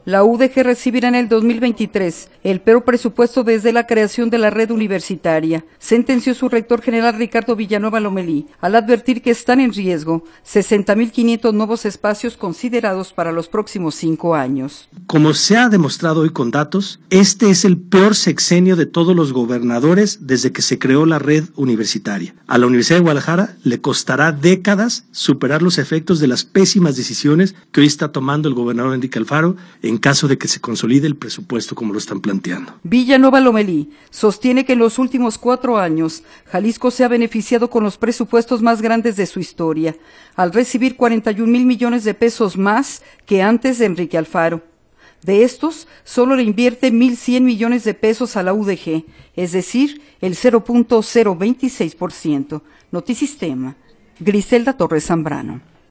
La UDG recibirá en el 2023 el peor presupuesto desde la creación de la red universitaria, sentenció su rector general Ricardo Villanueva Lomelí, al advertir que están en riesgo 60.500 nuevos espacios considerados para los próximos 5 años. Como se ha demostrado hoy con datos, este es el peor sexenio de todos los gobernadores desde que se creó la red universitaria. A la Universidad de Guadalajara le costará décadas superar los efectos de las pésimas decisiones que hoy está tomando el gobernador Enrique Alfaro en caso de que se consolide el presupuesto como lo están planteando. Villanueva Lomelí sostiene que en los últimos 4 años Jalisco se ha beneficiado con los presupuestos más grandes de su historia, al recibir 41,000 millones de pesos más que antes de Enrique Alfaro. De estos, solo le invierte 1,100 millones de pesos a la UDG, es decir, el 0.026%. Notisistema, Griselda Torres Zambrano.